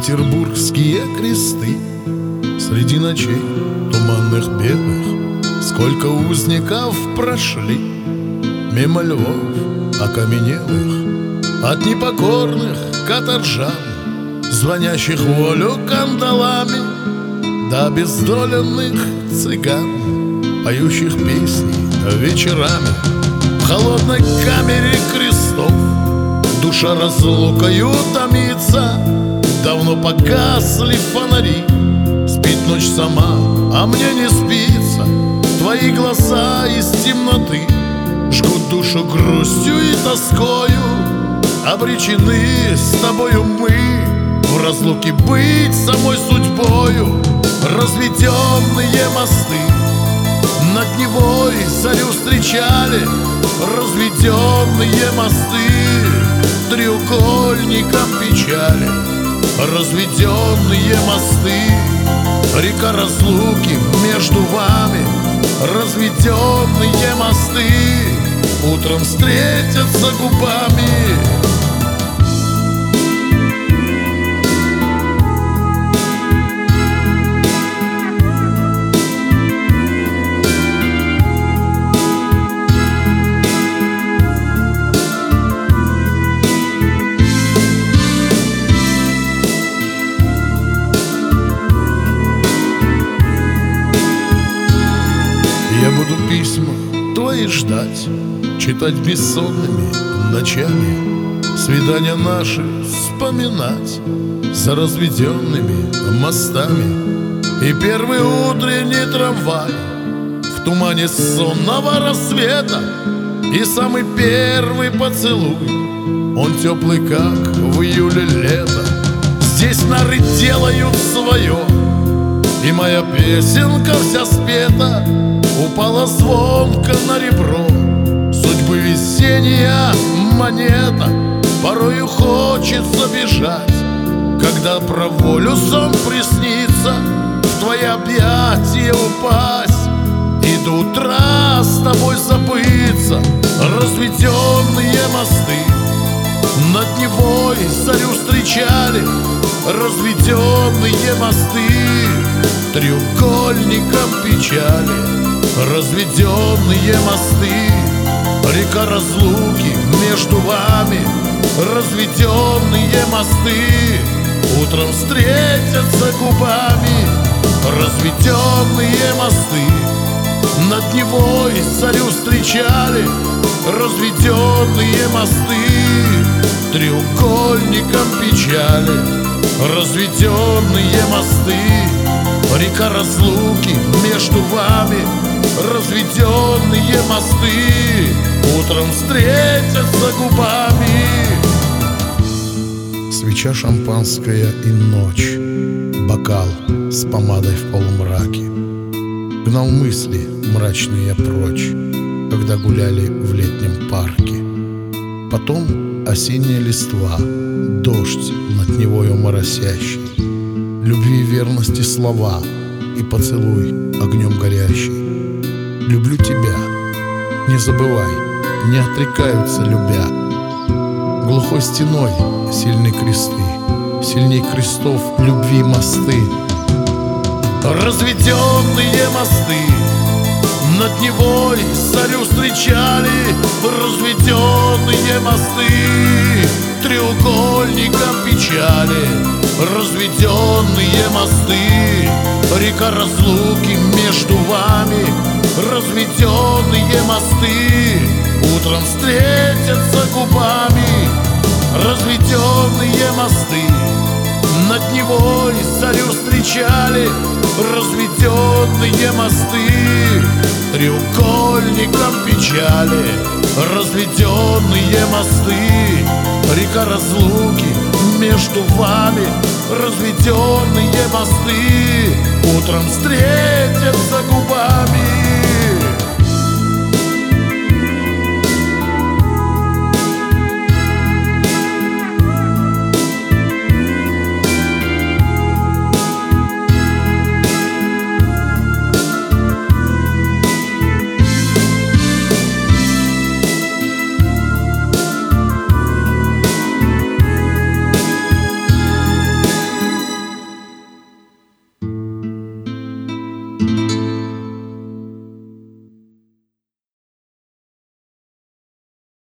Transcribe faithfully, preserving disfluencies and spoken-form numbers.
Петербургские кресты среди ночей туманных белых. Сколько узников прошли мимо львов окаменелых, от непокорных каторжан, звонящих волю кандалами, до обездоленных цыган, поющих песни вечерами. В холодной камере крестов душа разлукою томится. Давно погасли фонари, спит ночь сама, а мне не спится. Твои глаза из темноты жгут душу грустью и тоскою. Обречены с тобою мы в разлуке быть самой судьбою. Разведенные мосты над Невой зарю встречали. Разведенные мосты треугольником печали. Разведенные мосты, река разлуки между вами. Разведенные мосты утром встретятся губами. Я буду письма твои ждать, читать бессонными ночами, свидания наши вспоминать за разведенными мостами. И первый утренний трамвай в тумане сонного рассвета, и самый первый поцелуй, он теплый, как в июле лето. Здесь нары делают свое, и моя песенка вся спета. Упала звонко на ребро судьбы весенняя монета. Порою хочется бежать, когда про волю сон приснится, в твои объятия упасть и до утра с тобой забыться. Разведенные мосты над Невой зарю встречали. Разведенные мосты треугольником печали. Разведенные мосты, река разлуки между вами. Разведенные мосты утром встретятся губами. Разведенные мосты над Невой зарю встречали. Разведенные мосты треугольником печали. Разведенные мосты, река разлуки между вами. Разведенные мосты утром встретятся губами. Свеча шампанская и ночь, бокал с помадой в полумраке. Гнал мысли мрачные прочь, когда гуляли в летнем парке. Потом осенняя листва, дождь над Невою моросящий, любви и верности слова и поцелуй огнем горящий. Люблю тебя, не забывай, не отрекаются любя. Глухой стеной сильны кресты, сильней крестов любви мосты. Разведенные мосты над Невой зарю встречали. Разведенные мосты треугольником печали. Разведенные мосты, река разлуки между вами. Разведенные мосты утром встретятся губами. Разведенные мосты над Невой зарю встречали. Разведенные мосты треугольником печали. Разведенные мосты, река разлуки между вами. Разведенные мосты утром встретятся губами.